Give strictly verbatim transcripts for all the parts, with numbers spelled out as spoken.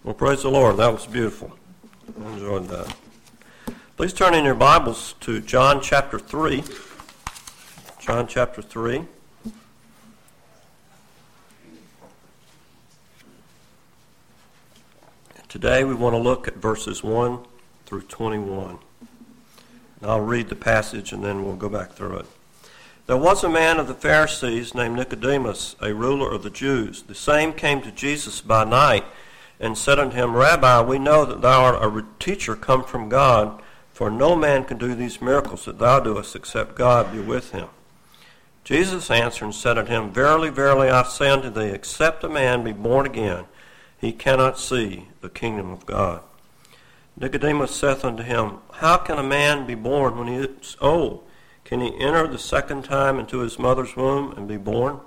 Well, praise the Lord. That was beautiful. I enjoyed that. Please turn in your Bibles to John chapter three. John chapter three. Today we want to look at verses one through twenty-one. And I'll read the passage and then we'll go back through it. There was a man of the Pharisees named Nicodemus, a ruler of the Jews. The same came to Jesus by night and said unto him, Rabbi, we know that thou art a teacher come from God, for no man can do these miracles that thou doest except God be with him. Jesus answered and said unto him, Verily, verily, I say unto thee, except a man be born again, he cannot see the kingdom of God. Nicodemus saith unto him, How can a man be born when he is old? Can he enter the second time into his mother's womb and be born?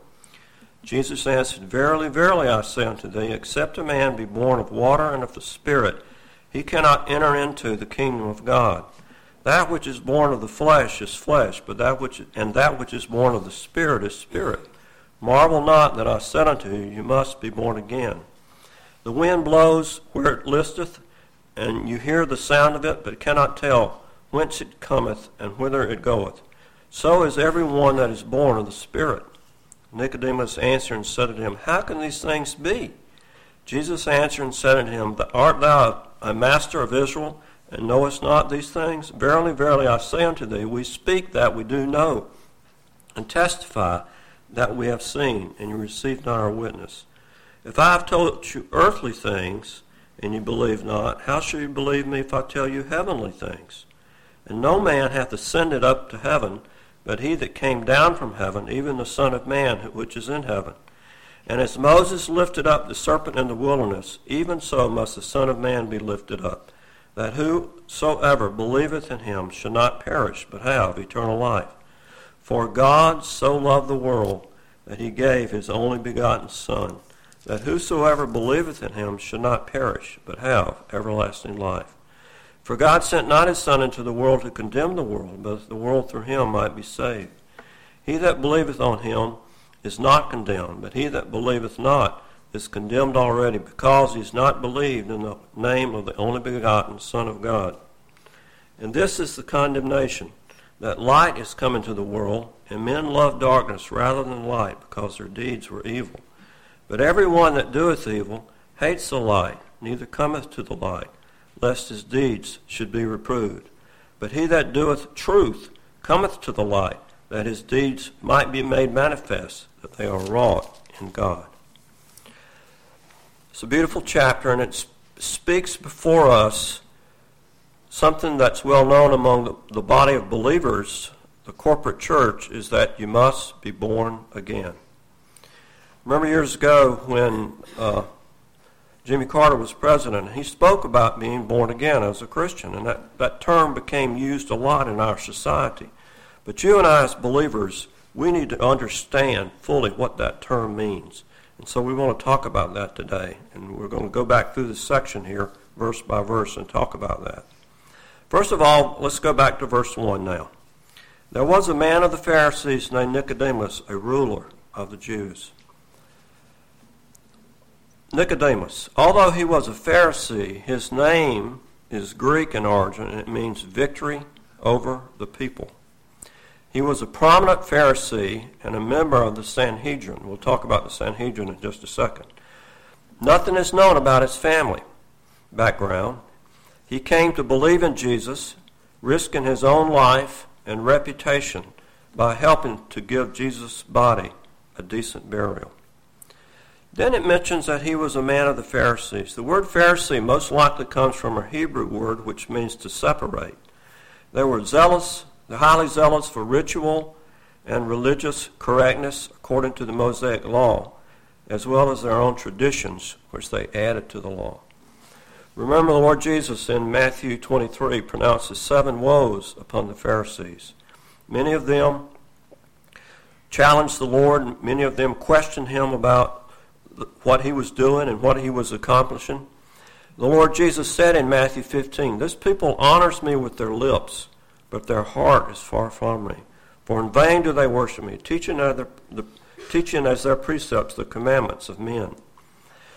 Jesus answered, Verily, verily, I say unto thee, except a man be born of water and of the Spirit, he cannot enter into the kingdom of God. That which is born of the flesh is flesh, but that which and that which is born of the Spirit is spirit. Marvel not that I said unto you, you must be born again. The wind blows where it listeth, and you hear the sound of it, but cannot tell whence it cometh and whither it goeth. So is every one that is born of the Spirit. Nicodemus answered and said unto him, How can these things be? Jesus answered and said unto him, Art thou a master of Israel, and knowest not these things? Verily, verily, I say unto thee, we speak that we do know, and testify that we have seen, and you receive not our witness. If I have told you earthly things, and you believe not, how shall you believe me if I tell you heavenly things? And no man hath ascended up to heaven, but he that came down from heaven, even the Son of Man, which is in heaven. And as Moses lifted up the serpent in the wilderness, even so must the Son of Man be lifted up, that whosoever believeth in him shall not perish, but have eternal life. For God so loved the world, that he gave his only begotten Son, that whosoever believeth in him should not perish, but have everlasting life. For God sent not his Son into the world to condemn the world, but that the world through him might be saved. He that believeth on him is not condemned, but he that believeth not is condemned already, because he is not believed in the name of the only begotten Son of God. And this is the condemnation, that light is come into the world, and men love darkness rather than light, because their deeds were evil. But every one that doeth evil hates the light, neither cometh to the light, lest his deeds should be reproved. But he that doeth truth cometh to the light, that his deeds might be made manifest, that they are wrought in God. It's a beautiful chapter, and it speaks before us something that's well known among the, the body of believers, the corporate church, is that you must be born again. Remember years ago when uh, Jimmy Carter was president, he spoke about being born again as a Christian, and that, that term became used a lot in our society. But you and I as believers, we need to understand fully what that term means. And so we want to talk about that today. And we're going to go back through this section here, verse by verse, and talk about that. First of all, let's go back to verse one now. There was a man of the Pharisees named Nicodemus, a ruler of the Jews. Nicodemus, although he was a Pharisee, his name is Greek in origin, and it means victory over the people. He was a prominent Pharisee and a member of the Sanhedrin. We'll talk about the Sanhedrin in just a second. Nothing is known about his family background. He came to believe in Jesus, risking his own life and reputation by helping to give Jesus' body a decent burial. Then it mentions that he was a man of the Pharisees. The word Pharisee most likely comes from a Hebrew word which means to separate. They were zealous, they're highly zealous for ritual and religious correctness according to the Mosaic law, as well as their own traditions which they added to the law. Remember the Lord Jesus in Matthew twenty-three pronounces seven woes upon the Pharisees. Many of them challenged the Lord, many of them questioned him about what he was doing and what he was accomplishing. The Lord Jesus said in Matthew fifteen, This people honors me with their lips, but their heart is far from me. For in vain do they worship me, teaching as their, the, teaching as their precepts the commandments of men.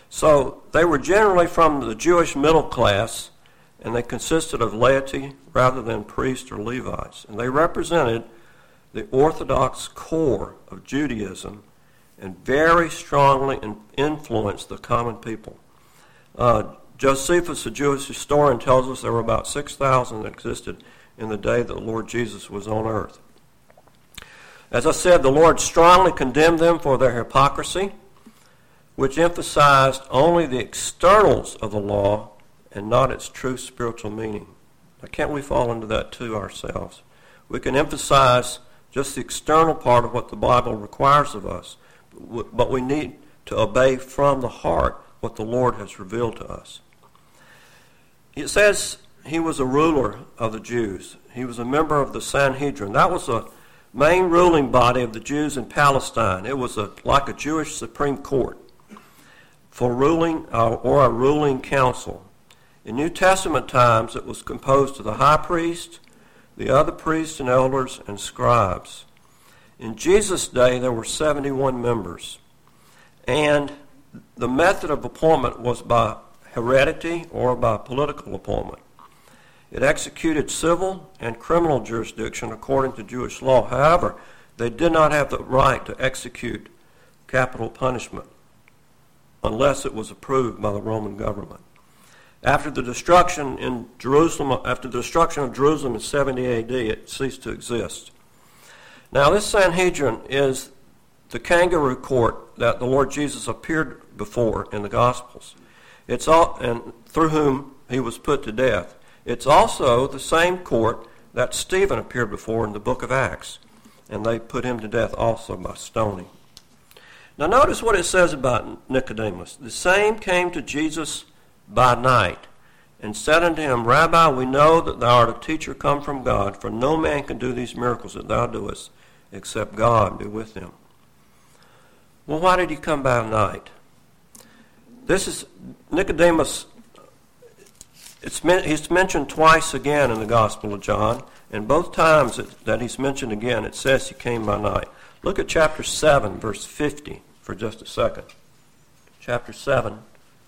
So they were generally from the Jewish middle class, and they consisted of laity rather than priests or Levites. And they represented the orthodox core of Judaism and very strongly influenced the common people. Uh, Josephus, a Jewish historian, tells us there were about six thousand that existed in the day that the Lord Jesus was on earth. As I said, the Lord strongly condemned them for their hypocrisy, which emphasized only the externals of the law and not its true spiritual meaning. Now, can't we fall into that too ourselves? We can emphasize just the external part of what the Bible requires of us, but we need to obey from the heart what the Lord has revealed to us. It says he was a ruler of the Jews. He was a member of the Sanhedrin. That was the main ruling body of the Jews in Palestine. It was a, like a Jewish Supreme Court for ruling uh, or a ruling council. In New Testament times, it was composed of the high priest, the other priests and elders, and scribes. In Jesus' day, there were seventy-one members, and the method of appointment was by heredity or by political appointment. It executed civil and criminal jurisdiction according to Jewish law. However, they did not have the right to execute capital punishment unless it was approved by the Roman government. After the destruction in Jerusalem, after the destruction of Jerusalem in seventy A D, it ceased to exist. Now, this Sanhedrin is the kangaroo court that the Lord Jesus appeared before in the Gospels. It's all, and through whom he was put to death. It's also the same court that Stephen appeared before in the book of Acts, and they put him to death also by stoning. Now, notice what it says about Nicodemus. The same came to Jesus by night, and said unto him, Rabbi, we know that thou art a teacher come from God, for no man can do these miracles that thou doest, except God be with him. Well, why did he come by night? This is Nicodemus. It's he's mentioned twice again in the Gospel of John, and both times it, that he's mentioned again, it says he came by night. Look at chapter seven, verse fifty, for just a second. Chapter seven,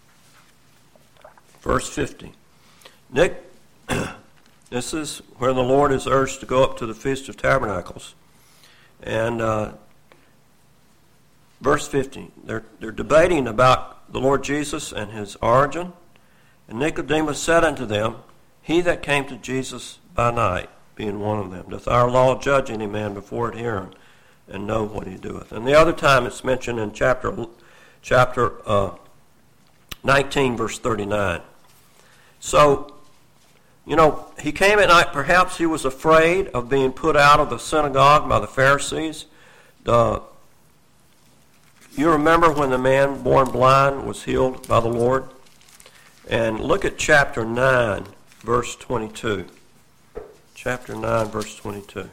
verse fifty. Nick, this is where the Lord is urged to go up to the Feast of Tabernacles. And uh, verse fifty, they're, they're debating about the Lord Jesus and his origin. And Nicodemus said unto them, He that came to Jesus by night, being one of them, doth our law judge any man before it hear him, and know what he doeth? And the other time it's mentioned in chapter chapter uh, nineteen, verse thirty-nine. So, you know, he came at night. Perhaps he was afraid of being put out of the synagogue by the Pharisees. The, you remember when the man born blind was healed by the Lord? And look at chapter nine, verse twenty-two. Chapter nine, verse twenty-two.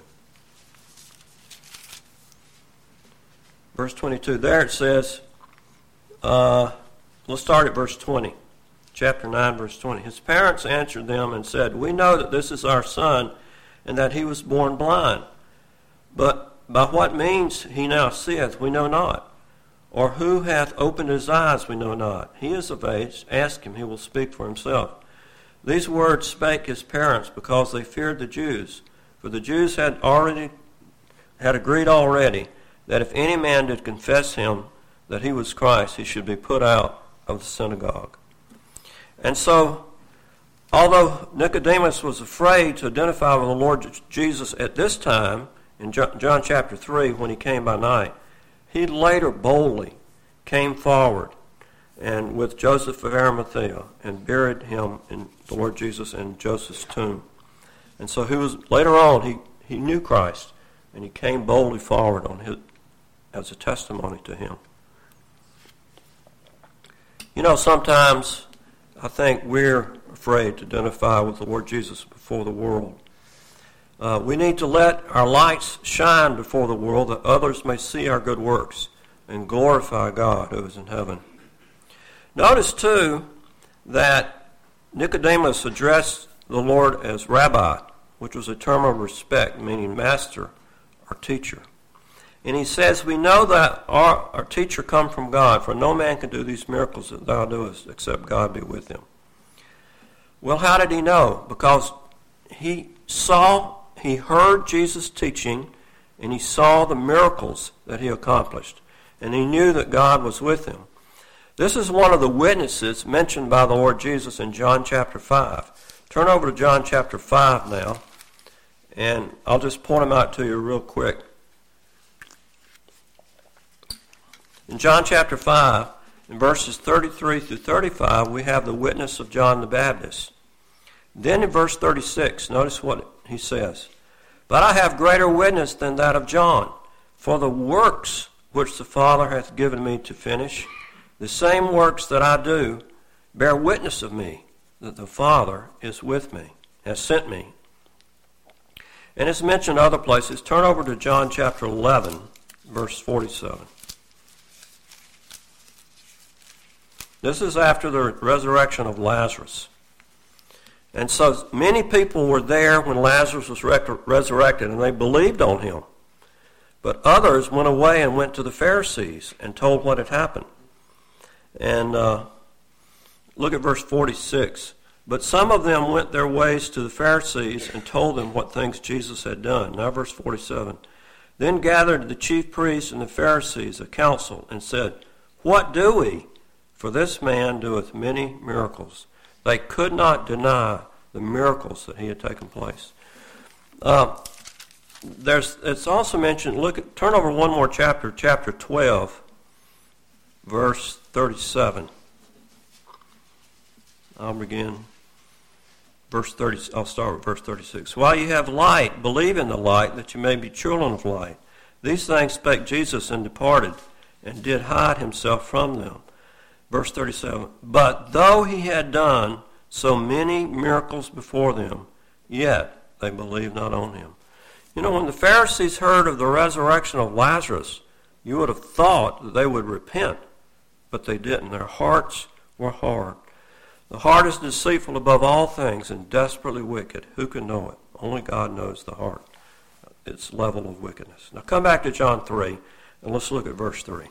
Verse twenty-two, there it says, uh, let's start at verse twenty. Chapter nine, verse twenty. His parents answered them and said, We know that this is our son, and that he was born blind. But by what means he now seeth, we know not. Or who hath opened his eyes, we know not. He is of age. Ask him, he will speak for himself. These words spake his parents because they feared the Jews. For the Jews had already had agreed already that if any man did confess him that he was Christ, he should be put out of the synagogue. And so, although Nicodemus was afraid to identify with the Lord Jesus at this time, in John chapter three, when he came by night, he later boldly came forward and with Joseph of Arimathea and buried him in the Lord Jesus in Joseph's tomb. And so he was later on he, he knew Christ, and he came boldly forward on his as a testimony to him. You know, sometimes I think we're afraid to identify with the Lord Jesus before the world. Uh, we need to let our lights shine before the world that others may see our good works and glorify God who is in heaven. Notice, too, that Nicodemus addressed the Lord as Rabbi, which was a term of respect, meaning master or teacher. And he says, we know that our, our teacher come from God, for no man can do these miracles that thou doest, except God be with him. Well, how did he know? Because he saw, he heard Jesus teaching, and he saw the miracles that he accomplished. And he knew that God was with him. This is one of the witnesses mentioned by the Lord Jesus in John chapter five. Turn over to John chapter five now, and I'll just point them out to you real quick. In John chapter five, in verses thirty-three through thirty-five, we have the witness of John the Baptist. Then in verse thirty-six, notice what he says. But I have greater witness than that of John, for the works which the Father hath given me to finish, the same works that I do, bear witness of me, that the Father is with me, has sent me. And it's mentioned other places. Turn over to John chapter eleven, verse forty-seven. This is after the resurrection of Lazarus. And so many people were there when Lazarus was resurrected, and they believed on him. But others went away and went to the Pharisees and told what had happened. And uh, look at verse forty-six. But some of them went their ways to the Pharisees and told them what things Jesus had done. Now verse forty-seven. Then gathered the chief priests and the Pharisees a council and said, what do we? For this man doeth many miracles. They could not deny the miracles that he had taken place. Uh, there's, it's also mentioned, look at, turn over one more chapter, chapter twelve, verse thirty-seven. I'll begin. Verse thirty. I'll start with verse thirty-six. While you have light, believe in the light, that you may be children of light. These things spake Jesus, and departed, and did hide himself from them. Verse thirty-seven. But though he had done so many miracles before them, yet they believed not on him. You know, when the Pharisees heard of the resurrection of Lazarus, you would have thought that they would repent, but they didn't. Their hearts were hard. The heart is deceitful above all things and desperately wicked. Who can know it? Only God knows the heart, its level of wickedness. Now come back to John three, and let's look at verse three.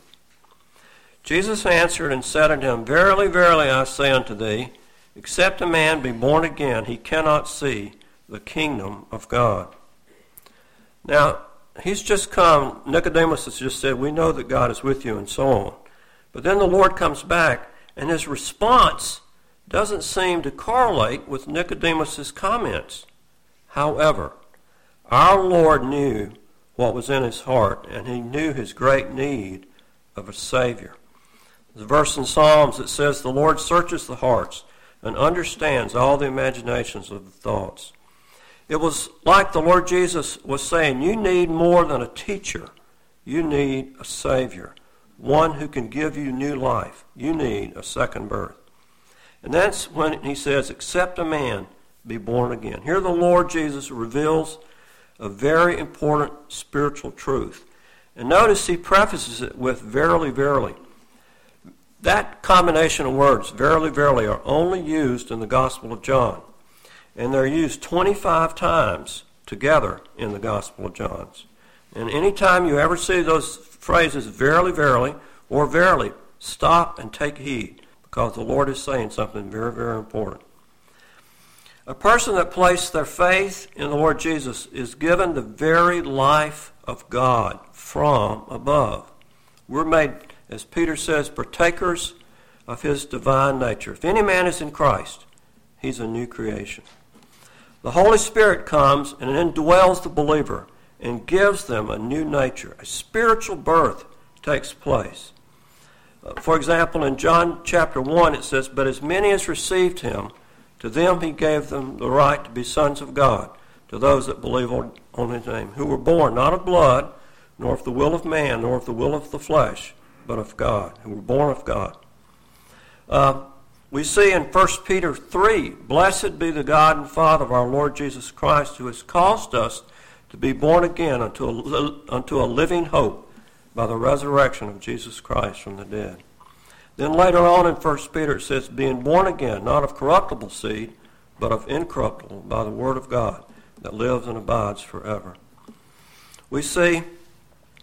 Jesus answered and said unto him, verily, verily, I say unto thee, except a man be born again, he cannot see the kingdom of God. Now, he's just come, Nicodemus has just said, we know that God is with you, and so on. But then the Lord comes back, and his response doesn't seem to correlate with Nicodemus's comments. However, our Lord knew what was in his heart, and he knew his great need of a Savior. There's a verse in Psalms that says, the Lord searches the hearts and understands all the imaginations of the thoughts. It was like the Lord Jesus was saying, you need more than a teacher. You need a Savior, one who can give you new life. You need a second birth. And that's when he says, except a man be born again. Here the Lord Jesus reveals a very important spiritual truth. And notice he prefaces it with verily, verily. That combination of words, verily, verily, are only used in the Gospel of John. And they're used twenty-five times together in the Gospel of John. And any time you ever see those phrases, verily, verily, or verily, stop and take heed, because the Lord is saying something very, very important. A person that placed their faith in the Lord Jesus is given the very life of God from above. We're made, as Peter says, partakers of his divine nature. If any man is in Christ, he's a new creation. The Holy Spirit comes and indwells the believer and gives them a new nature. A spiritual birth takes place. Uh, for example, in John chapter one, it says, but as many as received him, to them he gave them the right to be sons of God, to those that believe on, on his name, who were born not of blood, nor of the will of man, nor of the will of the flesh, but of God, who were born of God. Uh, we see in First Peter three, blessed be the God and Father of our Lord Jesus Christ, who has caused us to be born again unto a, unto a living hope by the resurrection of Jesus Christ from the dead. Then later on in First Peter it says, being born again, not of corruptible seed, but of incorruptible, by the word of God, that lives and abides forever. We see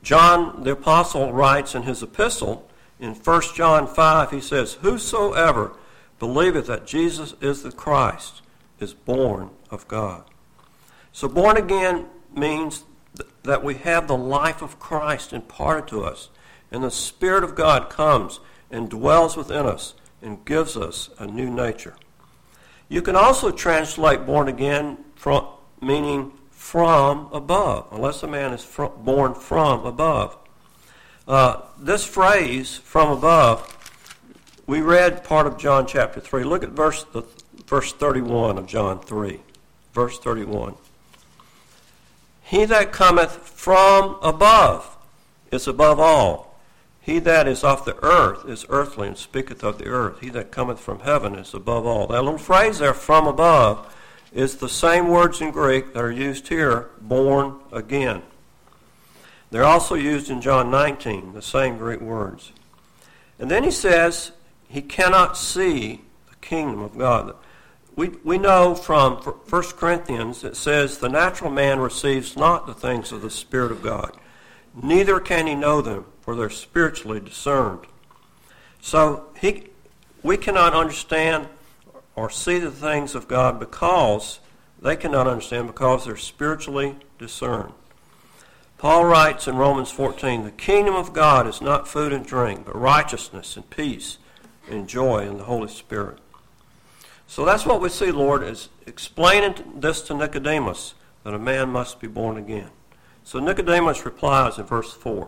John the Apostle writes in his epistle, in First John five, he says, "Whosoever believeth that Jesus is the Christ is born of God." So born again means th- that we have the life of Christ imparted to us, and the Spirit of God comes and dwells within us and gives us a new nature. You can also translate born again from, meaning from above, unless a man is fr- born from above. Uh, this phrase, from above, we read part of John chapter three. Look at verse, the, verse thirty-one of John three. Verse thirty-one. He that cometh from above is above all. He that is of the earth is earthly, and speaketh of the earth. He that cometh from heaven is above all. That little phrase there, from above, is the same words in Greek that are used here, born again. They're also used in John nineteen, the same Greek words. And then he says he cannot see the kingdom of God. We we know from First Corinthians, it says, the natural man receives not the things of the Spirit of God, neither can he know them, for they're spiritually discerned. So he, we cannot understand or see the things of God because they cannot understand because they're spiritually discerned. Paul writes in Romans fourteen, "The kingdom of God is not food and drink, but righteousness and peace and joy in the Holy Spirit." So that's what we see, Lord, is explaining this to Nicodemus, that a man must be born again. So Nicodemus replies in verse four.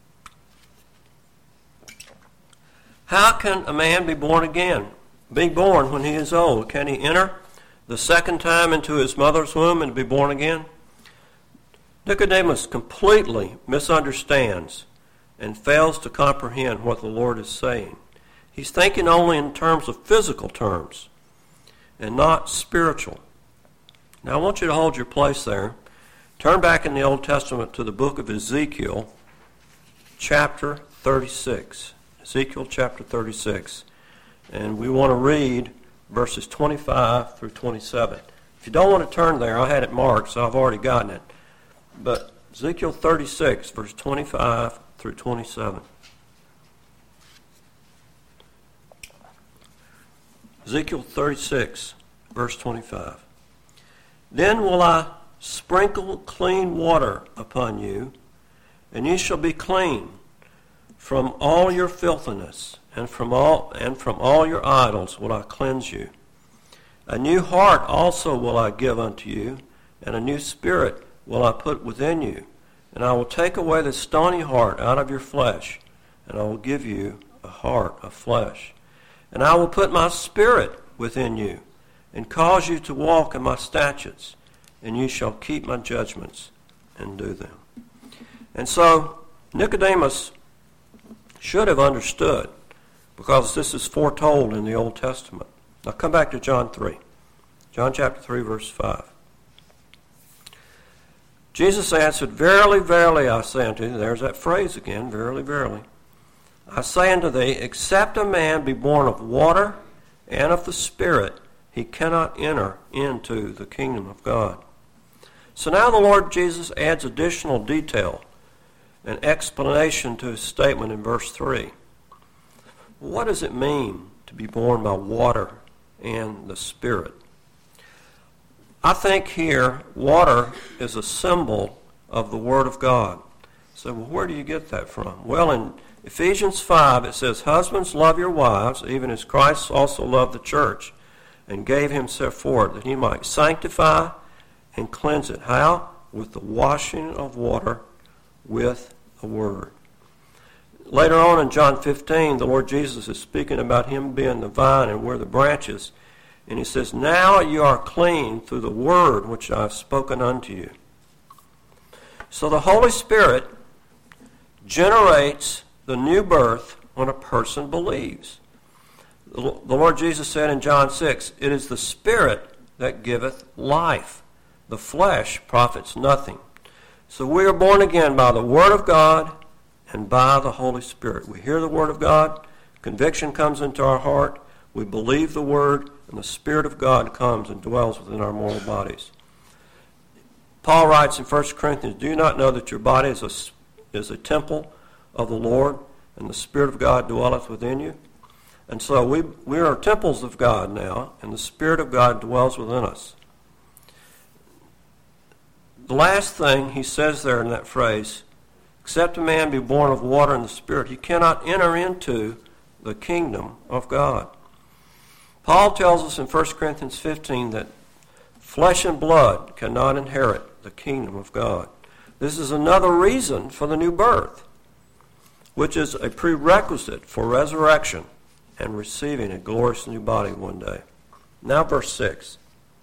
How can a man be born again? Be born when he is old? Can he enter the second time into his mother's womb and be born again? Nicodemus completely misunderstands and fails to comprehend what the Lord is saying. He's thinking only in terms of physical terms and not spiritual. Now I want you to hold your place there. Turn back in the Old Testament to the book of Ezekiel, chapter thirty-six. Ezekiel chapter thirty-six. And we want to read verses twenty-five through twenty-seven. If you don't want to turn there, I had it marked, so I've already gotten it. But Ezekiel thirty-six, verse twenty-five through twenty-seven. Ezekiel thirty-six, verse twenty-five. Then will I sprinkle clean water upon you, and ye shall be clean from all your filthiness, and from all and from all your idols will I cleanse you. A new heart also will I give unto you, and a new spirit will I put within you. And I will take away the stony heart out of your flesh, and I will give you a heart of flesh. And I will put my spirit within you, and cause you to walk in my statutes, and you shall keep my judgments and do them. And so Nicodemus should have understood, because this is foretold in the Old Testament. Now come back to John three. John chapter three, verse five. Jesus answered, Verily, verily, I say unto thee, there's that phrase again, verily, verily. I say unto thee, except a man be born of water and of the Spirit, he cannot enter into the kingdom of God. So now the Lord Jesus adds additional detail and explanation to his statement in verse three. What does it mean to be born by water and the Spirit? I think here water is a symbol of the Word of God. So well, where do you get that from? Well, in Ephesians five it says, Husbands, love your wives, even as Christ also loved the church, and gave himself for it, that he might sanctify and cleanse it. How? With the washing of water with the Word. Later on in John fifteen, the Lord Jesus is speaking about him being the vine and we're the branches. And he says, Now you are clean through the word which I have spoken unto you. So the Holy Spirit generates the new birth when a person believes. The Lord Jesus said in John six, It is the Spirit that giveth life. The flesh profits nothing. So we are born again by the Word of God and by the Holy Spirit. We hear the Word of God, conviction comes into our heart, we believe the Word, and the Spirit of God comes and dwells within our mortal bodies. Paul writes in First Corinthians, Do you not know that your body is a, is a temple of the Lord, and the Spirit of God dwelleth within you. And so we, we are temples of God now, and the Spirit of God dwells within us. The last thing he says there in that phrase, except a man be born of water and the Spirit, he cannot enter into the kingdom of God. Paul tells us in First Corinthians fifteen that flesh and blood cannot inherit the kingdom of God. This is another reason for the new birth, which is a prerequisite for resurrection and receiving a glorious new body one day. Now verse six.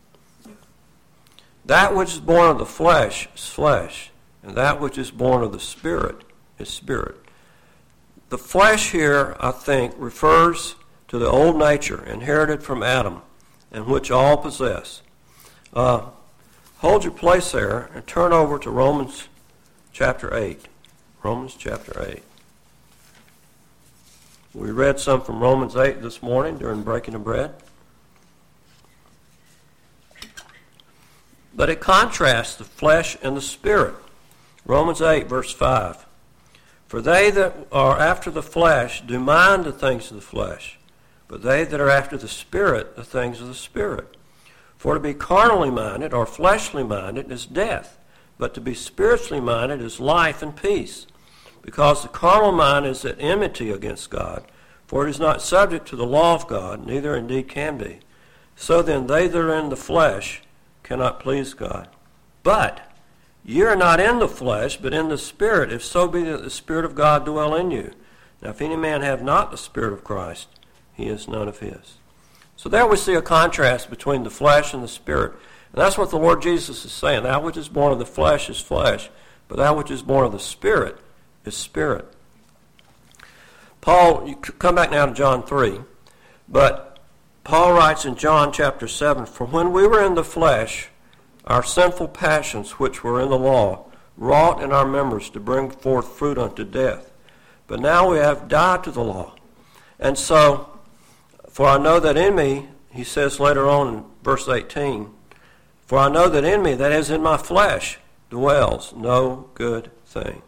That which is born of the flesh is flesh, and that which is born of the Spirit is spirit. The flesh here, I think, refers to the old nature inherited from Adam, and which all possess. Uh, hold your place there and turn over to Romans chapter eight. Romans chapter eight. We read some from Romans eight this morning during breaking of bread. But it contrasts the flesh and the spirit. Romans eight, verse five. For they that are after the flesh do mind the things of the flesh, but they that are after the Spirit, the things of the Spirit. For to be carnally minded or fleshly minded is death, but to be spiritually minded is life and peace. Because the carnal mind is at enmity against God, for it is not subject to the law of God, neither indeed can be. So then they that are in the flesh cannot please God. But ye are not in the flesh, but in the Spirit, if so be that the Spirit of God dwell in you. Now if any man have not the Spirit of Christ, he is none of his. So there we see a contrast between the flesh and the Spirit. And that's what the Lord Jesus is saying. That which is born of the flesh is flesh, but that which is born of the Spirit is spirit. Paul, you come back now to John three, but Paul writes in John chapter seven, For when we were in the flesh, our sinful passions which were in the law wrought in our members to bring forth fruit unto death. But now we have died to the law. And so, for I know that in me, he says later on in verse eighteen, For I know that in me, that is in my flesh, dwells no good thing.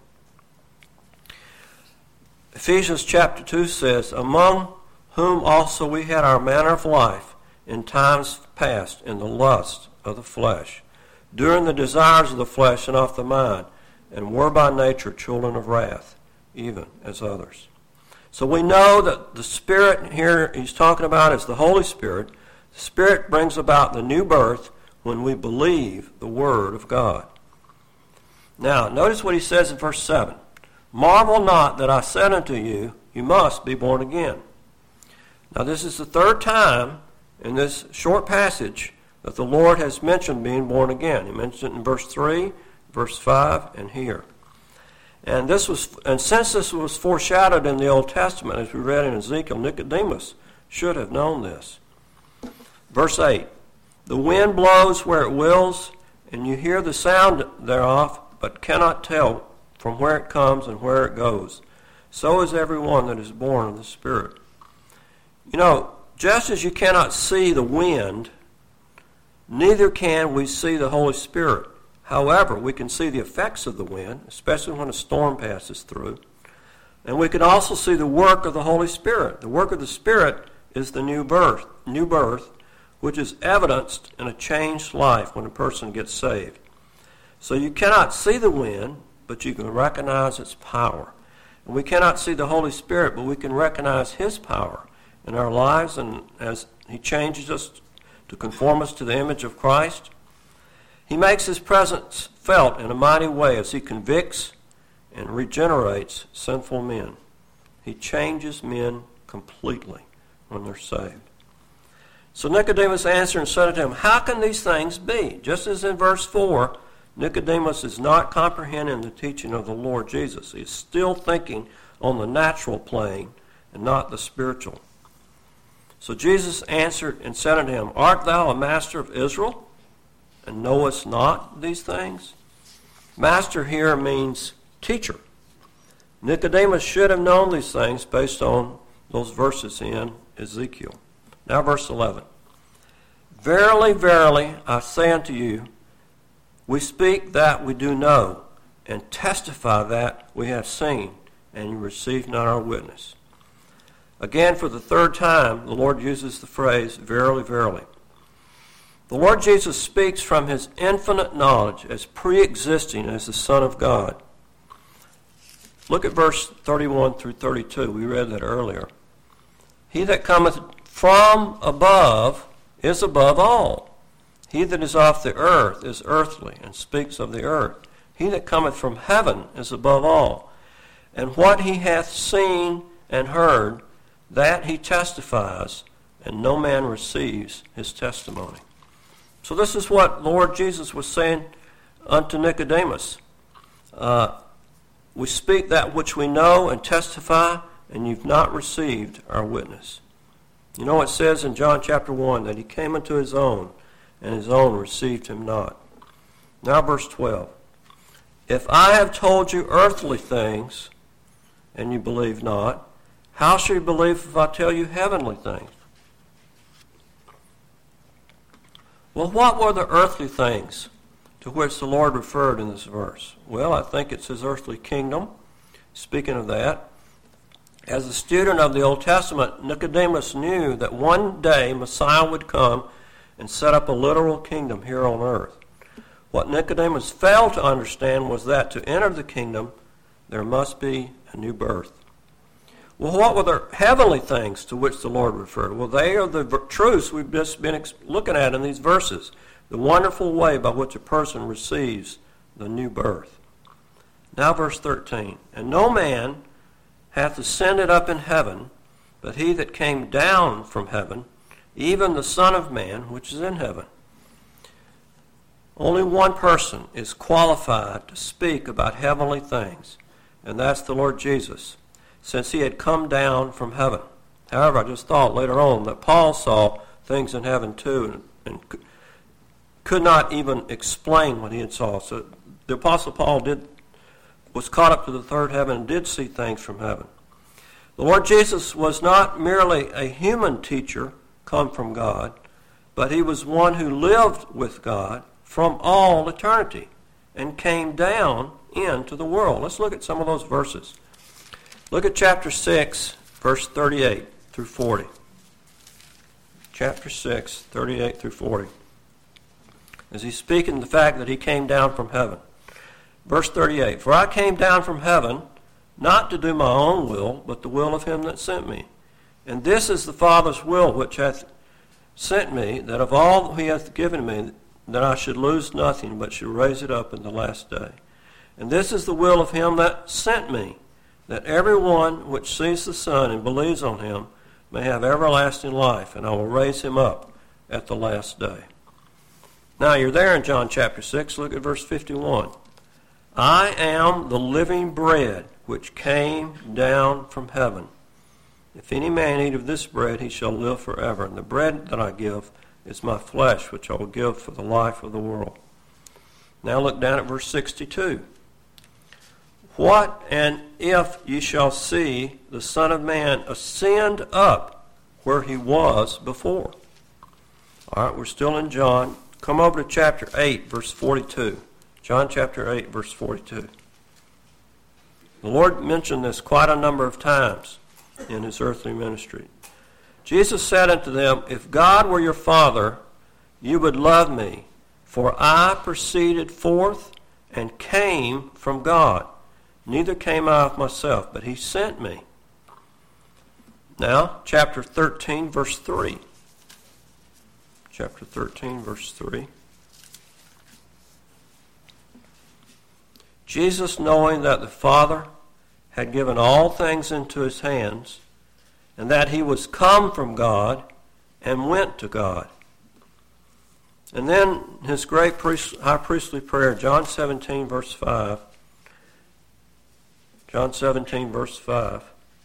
Ephesians chapter two says, Among whom also we had our manner of life in times past in the lust of the flesh, doing the desires of the flesh and of the mind, and were by nature children of wrath, even as others. So we know that the Spirit here he's talking about is the Holy Spirit. The Spirit brings about the new birth when we believe the Word of God. Now, notice what he says in verse seven. Marvel not that I said unto you, you must be born again. Now, this is the third time in this short passage that the Lord has mentioned being born again. He mentioned it in verse three, verse five, and here. And this was, and since this was foreshadowed in the Old Testament, as we read in Ezekiel, Nicodemus should have known this. Verse eight, The wind blows where it wills, and you hear the sound thereof, but cannot tell from where it comes and where it goes. So is everyone that is born of the Spirit. You know, just as you cannot see the wind, neither can we see the Holy Spirit. However, we can see the effects of the wind, especially when a storm passes through. And we can also see the work of the Holy Spirit. The work of the Spirit is the new birth, new birth, which is evidenced in a changed life when a person gets saved. So you cannot see the wind, but you can recognize its power. And we cannot see the Holy Spirit, but we can recognize His power in our lives, and as He changes us to conform us to the image of Christ. He makes His presence felt in a mighty way as He convicts and regenerates sinful men. He changes men completely when they're saved. So Nicodemus answered and said unto him, How can these things be? Just as in verse four, Nicodemus is not comprehending the teaching of the Lord Jesus. He is still thinking on the natural plane and not the spiritual. So Jesus answered and said unto him, Art thou a master of Israel, and knowest not these things? Master here means teacher. Nicodemus should have known these things based on those verses in Ezekiel. Now verse eleven. Verily, verily, I say unto you, we speak that we do know, and testify that we have seen, and you receive not our witness. Again, for the third time, the Lord uses the phrase, verily, verily. The Lord Jesus speaks from his infinite knowledge as pre-existing as the Son of God. Look at verse thirty-one through thirty-two. We read that earlier. He that cometh from above is above all. He that is off the earth is earthly, and speaks of the earth. He that cometh from heaven is above all. And what he hath seen and heard, that he testifies, and no man receives his testimony. So this is what Lord Jesus was saying unto Nicodemus. Uh, we speak that which we know and testify, and you've not received our witness. You know, it says in John chapter one that he came unto his own, and his own received him not. Now verse twelve. If I have told you earthly things, and you believe not, how shall you believe if I tell you heavenly things? Well, what were the earthly things to which the Lord referred in this verse? Well, I think it's his earthly kingdom. Speaking of that, as a student of the Old Testament, Nicodemus knew that one day Messiah would come and set up a literal kingdom here on earth. What Nicodemus failed to understand was that to enter the kingdom, there must be a new birth. Well, what were the heavenly things to which the Lord referred? Well, they are the truths we've just been looking at in these verses. The wonderful way by which a person receives the new birth. Now verse thirteen. And no man hath ascended up in heaven, but he that came down from heaven, even the Son of Man, which is in heaven. Only one person is qualified to speak about heavenly things, and that's the Lord Jesus, since he had come down from heaven. However, I just thought later on that Paul saw things in heaven too, and, and could not even explain what he had saw. So the Apostle Paul did was caught up to the third heaven and did see things from heaven. The Lord Jesus was not merely a human teacher come from God, but he was one who lived with God from all eternity and came down into the world. Let's look at some of those verses. Look at chapter six, verse thirty-eight through forty. Chapter six, thirty-eight through forty. As he's speaking the fact that he came down from heaven. Verse thirty-eight, For I came down from heaven, not to do my own will, but the will of him that sent me. And this is the Father's will which hath sent me, that of all he hath given me, that I should lose nothing, but should raise it up in the last day. And this is the will of him that sent me, that every one which sees the Son and believes on him may have everlasting life, and I will raise him up at the last day. Now you're there in John chapter six. Look at verse fifty-one. I am the living bread which came down from heaven. If any man eat of this bread, he shall live forever. And the bread that I give is my flesh, which I will give for the life of the world. Now look down at verse sixty-two. What and if ye shall see the Son of Man ascend up where he was before? All right, we're still in John. Come over to chapter eight, verse forty-two. John chapter eight, verse forty-two. The Lord mentioned this quite a number of times in his earthly ministry. Jesus said unto them, If God were your Father, you would love me, for I proceeded forth and came from God. Neither came I of myself, but he sent me. Now, chapter thirteen, verse three. Chapter thirteen, verse three. Jesus, knowing that the Father had given all things into his hands, and that he was come from God and went to God. And then his great priest, high priestly prayer, John seventeen, verse five. John seventeen, verse five.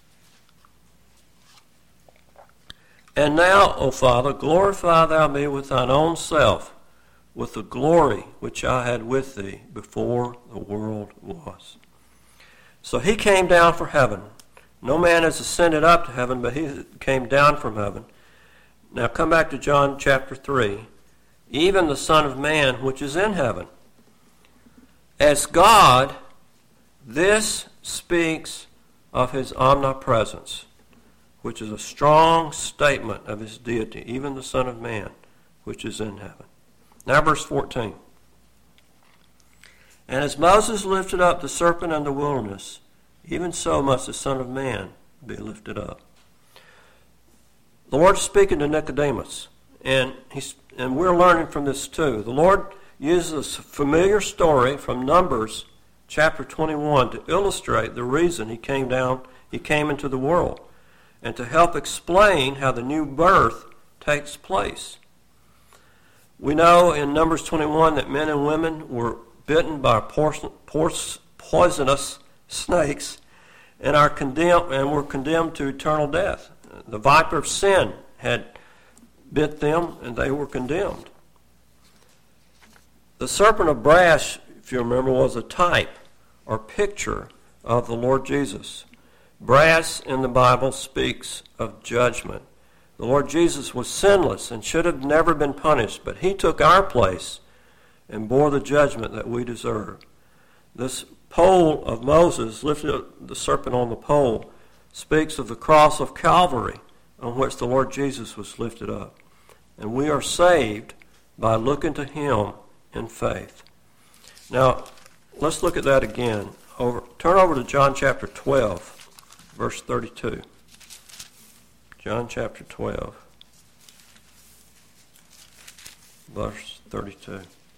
And now, O Father, glorify thou me with thine own self, with the glory which I had with thee before the world was. So he came down from heaven. No man has ascended up to heaven, but he came down from heaven. Now come back to John chapter three. Even the Son of Man which is in heaven. As God This speaks of his omnipresence, which is a strong statement of his deity, even the Son of Man, which is in heaven. Now verse fourteen. And as Moses lifted up the serpent in the wilderness, even so must the Son of Man be lifted up. The Lord's speaking to Nicodemus, and he's, and we're learning from this too. The Lord uses a familiar story from Numbers chapter twenty-one to illustrate the reason he came down, he came into the world, and to help explain how the new birth takes place. We know in Numbers twenty-one that men and women were bitten by poisonous snakes and are condemned and were condemned to eternal death. The viper of sin had bit them, and they were condemned. The serpent of brass, if you remember, was a type or picture of the Lord Jesus. Brass in the Bible speaks of judgment. The Lord Jesus was sinless and should have never been punished, but he took our place and bore the judgment that we deserve. This pole of Moses, lifted up the serpent on the pole, speaks of the cross of Calvary on which the Lord Jesus was lifted up. And we are saved by looking to him in faith. Now, let's look at that again. Over, turn over to John chapter twelve, verse thirty-two. John chapter twelve, verse thirty-two.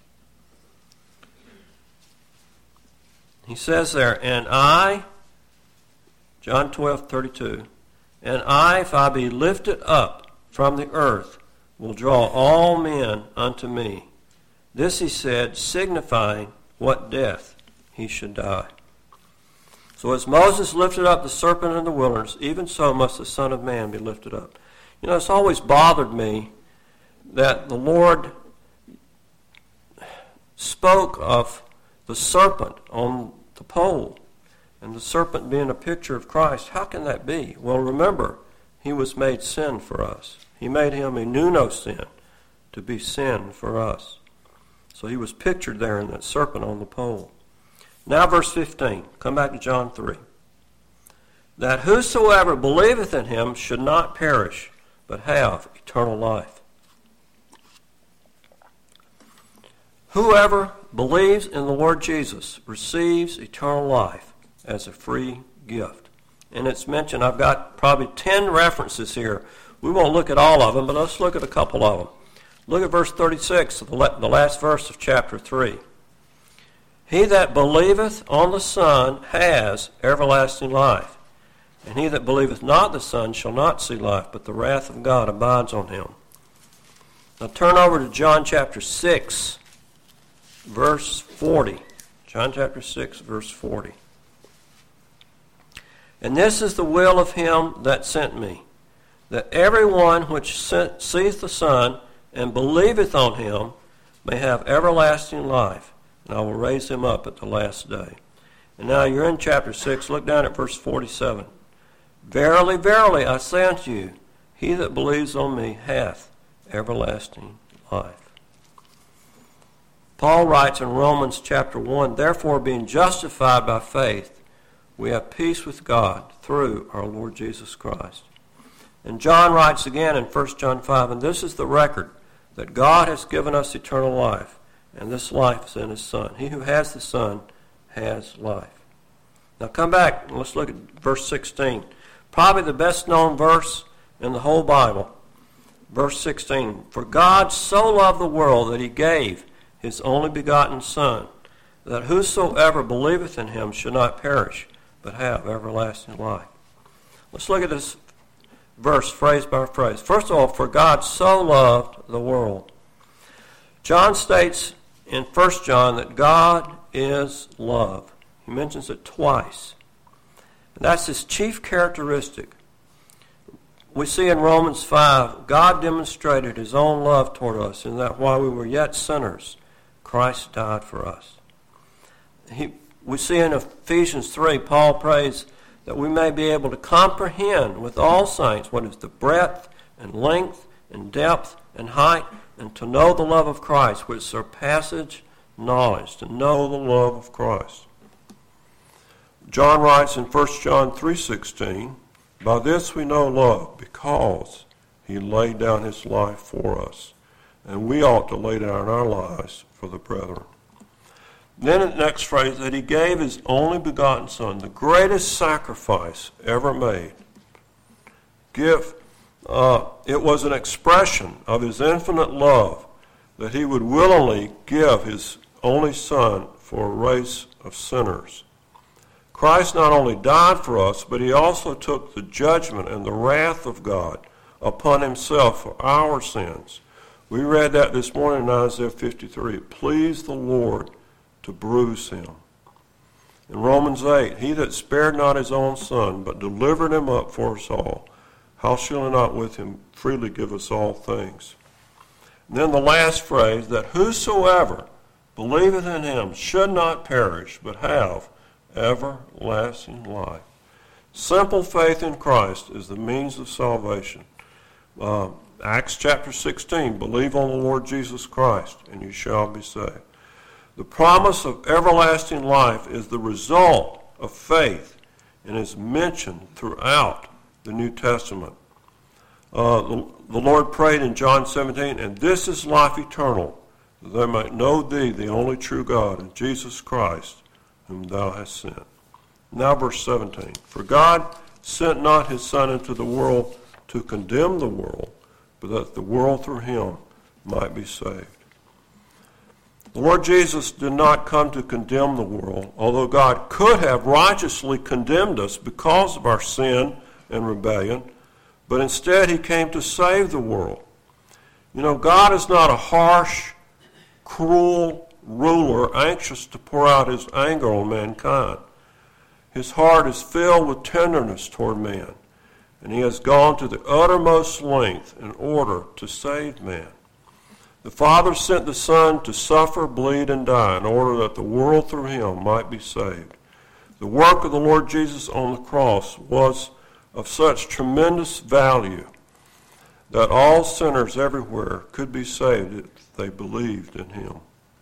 He says there, and I, John twelve, thirty-two, and I, if I be lifted up from the earth, will draw all men unto me. This he said, signifying what death he should die. So as Moses lifted up the serpent in the wilderness, even so must the Son of Man be lifted up. You know, it's always bothered me that the Lord spoke of the serpent on the pole, and the serpent being a picture of Christ. How can that be? Well, remember, he was made sin for us. He made him who knew no sin to be sin for us. So he was pictured there in that serpent on the pole. Now verse fifteen. Come back to John three. That whosoever believeth in him should not perish, but have eternal life. Whoever believes in the Lord Jesus receives eternal life as a free gift. And it's mentioned, I've got probably ten references here. We won't look at all of them, but let's look at a couple of them. Look at verse thirty-six, the last verse of chapter three. He that believeth on the Son has everlasting life, and he that believeth not the Son shall not see life, but the wrath of God abides on him. Now turn over to John chapter six, verse forty. John chapter six, verse forty. And this is the will of him that sent me, that every one which seeth the Son and believeth on him may have everlasting life, and I will raise him up at the last day. And now you're in chapter six. Look down at verse forty-seven. Verily, verily, I say unto you, he that believes on me hath everlasting life. Paul writes in Romans chapter one, therefore being justified by faith, we have peace with God through our Lord Jesus Christ. And John writes again in First John five, and this is the record, that God has given us eternal life, and this life is in his Son. He who has the Son has life. Now come back and let's look at verse sixteen. Probably the best known verse in the whole Bible. Verse sixteen. For God so loved the world that he gave his only begotten Son, that whosoever believeth in him should not perish, but have everlasting life. Let's look at this verse phrase by phrase. First of all, for God so loved the world. John states in First John that God is love. He mentions it twice. And that's his chief characteristic. We see in Romans five, God demonstrated his own love toward us in that while we were yet sinners, Christ died for us. He, we see in Ephesians three, Paul prays that we may be able to comprehend with all saints what is the breadth and length and depth and height, and to know the love of Christ, which surpasses knowledge, to know the love of Christ. John writes in First John three sixteen, by this we know love, because he laid down his life for us, and we ought to lay down our lives for the brethren. Then the next phrase, that he gave his only begotten Son, the greatest sacrifice ever made. Give, uh, it was an expression of his infinite love that he would willingly give his only Son for a race of sinners. Christ not only died for us, but he also took the judgment and the wrath of God upon himself for our sins. We read that this morning in Isaiah fifty-three. It pleased the Lord to bruise him. In Romans eight, he that spared not his own Son, but delivered him up for us all, how shall he not with him freely give us all things? And then the last phrase, that whosoever believeth in him should not perish, but have everlasting life. Simple faith in Christ is the means of salvation. Uh, Acts chapter sixteen, believe on the Lord Jesus Christ, and you shall be saved. The promise of everlasting life is the result of faith and is mentioned throughout the New Testament. Uh, the, the Lord prayed in John seventeen, and this is life eternal, that they might know thee, the only true God, and Jesus Christ, whom thou hast sent. Now verse seventeen. For God sent not his Son into the world to condemn the world, but that the world through him might be saved. The Lord Jesus did not come to condemn the world, although God could have righteously condemned us because of our sin and rebellion, but instead he came to save the world. You know, God is not a harsh, cruel ruler anxious to pour out his anger on mankind. His heart is filled with tenderness toward man, and he has gone to the uttermost length in order to save man. The Father sent the Son to suffer, bleed, and die in order that the world through him might be saved. The work of the Lord Jesus on the cross was of such tremendous value that all sinners everywhere could be saved if they believed in him.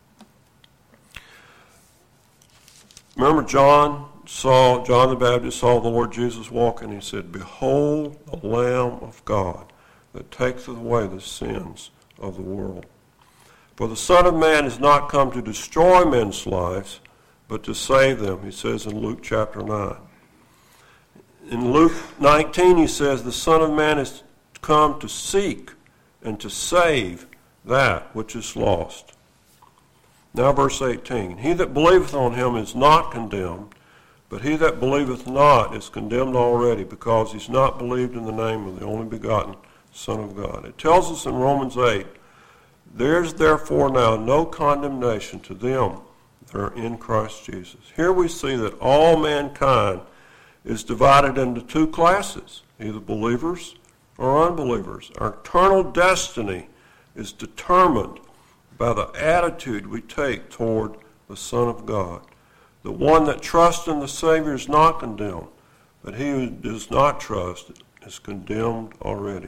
Remember, John saw, John the Baptist saw the Lord Jesus walking, and he said, behold the Lamb of God that taketh away the sins of the world. For the Son of Man is not come to destroy men's lives, but to save them, he says in Luke chapter nine. In Luke nineteen, he says, the Son of Man is come to seek and to save that which is lost. Now verse eighteen. He that believeth on him is not condemned, but he that believeth not is condemned already, because he's not believed in the name of the only begotten Son of God. It tells us in Romans eight, there's therefore now no condemnation to them that are in Christ Jesus. Here we see that all mankind is divided into two classes, either believers or unbelievers. Our eternal destiny is determined by the attitude we take toward the Son of God. The one that trusts in the Savior is not condemned, but he who does not trust is condemned already.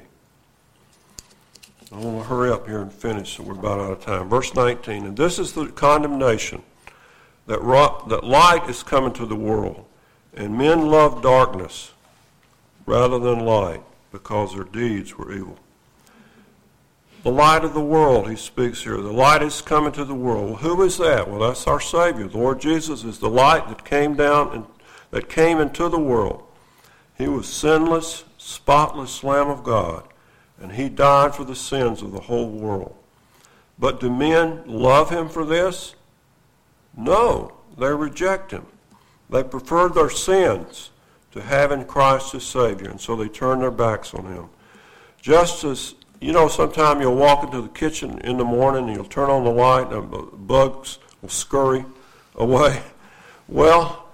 I want to hurry up here and finish, so we're about out of time. Verse nineteen, and this is the condemnation, that, that light is coming to the world, and men love darkness rather than light, because their deeds were evil. The light of the world, he speaks here. The light is coming to the world. Well, who is that? Well, that's our Savior. The Lord Jesus is the light that came down and that came into the world. He was sinless, spotless Lamb of God, and he died for the sins of the whole world. But do men love him for this? No, they reject him. They prefer their sins to having Christ as Savior, and so they turn their backs on him. Just as, you know, sometime you'll walk into the kitchen in the morning and you'll turn on the light and the bugs will scurry away. Well,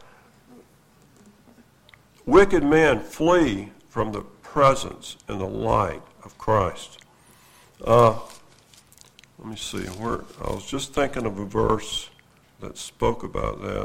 wicked men flee from the presence and the light of Christ. Uh, let me see. Where I was just thinking of a verse that spoke about that.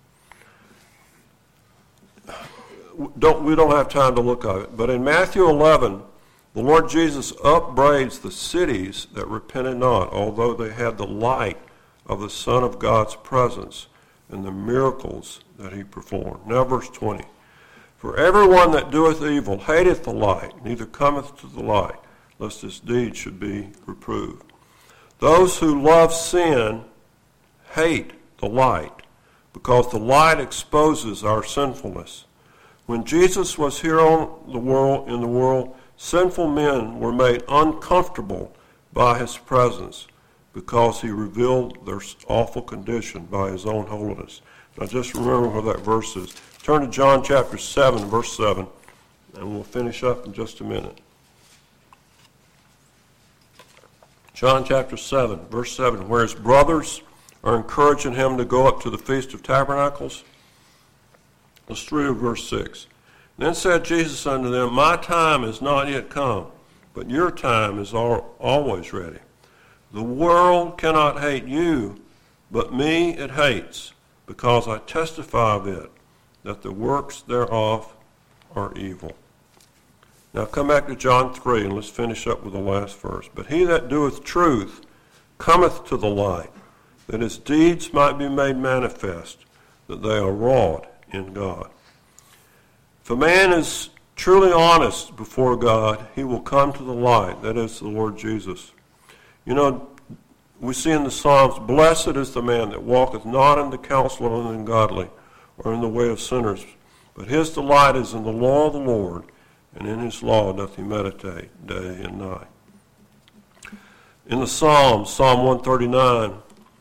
Don't we don't have time to look at it, but in Matthew eleven, the Lord Jesus upbraids the cities that repented not, although they had the light of the Son of God's presence and the miracles that he performed. Now verse twenty. For everyone that doeth evil hateth the light, neither cometh to the light, lest his deed should be reproved. Those who love sin hate the light, because the light exposes our sinfulness. When Jesus was here on the world, in the world, sinful men were made uncomfortable by his presence, because he revealed their awful condition by his own holiness. Now just remember where that verse is. Turn to John chapter seven, verse seven, and we'll finish up in just a minute. John chapter seven, verse seven, where his brothers are encouraging him to go up to the Feast of Tabernacles. Let's read verse six. Then said Jesus unto them, My time is not yet come, but your time is always ready. The world cannot hate you, but me it hates, because I testify of it, that the works thereof are evil. Now come back to John three, and let's finish up with the last verse. But he that doeth truth cometh to the light, that his deeds might be made manifest, that they are wrought in God. If a man is truly honest before God, he will come to the light, that is the Lord Jesus. You know, we see in the Psalms, Blessed is the man that walketh not in the counsel of the ungodly, or in the way of sinners, but his delight is in the law of the Lord, and in his law doth he meditate day and night. In the Psalms, Psalm one thirty-nine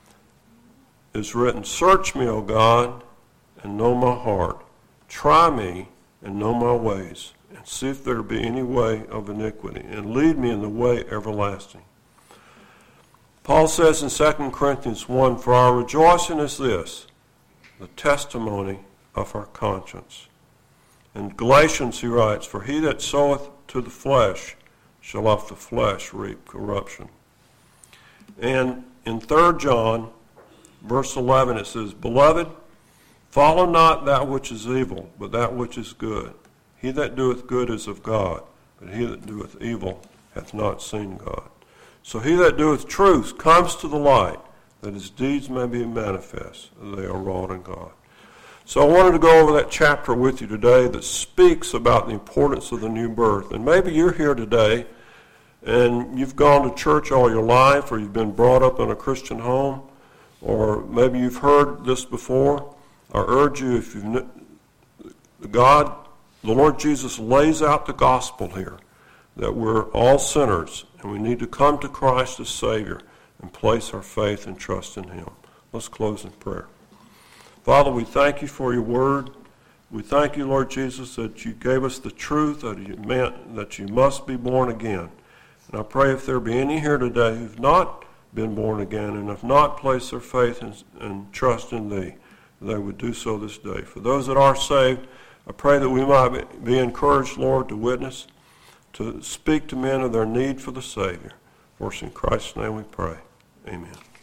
is written, Search me, O God, and know my heart. Try me, and know my ways, and see if there be any way of iniquity, and lead me in the way everlasting. Paul says in Second Corinthians one, For our rejoicing is this, the testimony of our conscience. In Galatians he writes, For he that soweth to the flesh shall of the flesh reap corruption. And in Third John, verse eleven, it says, Beloved, follow not that which is evil, but that which is good. He that doeth good is of God, but he that doeth evil hath not seen God. So he that doeth truth comes to the light, that his deeds may be manifest, that they are wrought in God. So I wanted to go over that chapter with you today that speaks about the importance of the new birth. And maybe you're here today and you've gone to church all your life, or you've been brought up in a Christian home, or maybe you've heard this before. I urge you, if you've God, the Lord Jesus lays out the gospel here, that we're all sinners and we need to come to Christ as Savior and place our faith and trust in him. Let's close in prayer. Father, we thank you for your word. We thank you, Lord Jesus, that you gave us the truth, that you meant that you must be born again. And I pray if there be any here today who've not been born again and have not placed their faith and, and trust in thee, they would do so this day. For those that are saved, I pray that we might be encouraged, Lord, to witness, to speak to men of their need for the Savior. For it's in Christ's name we pray. Amen.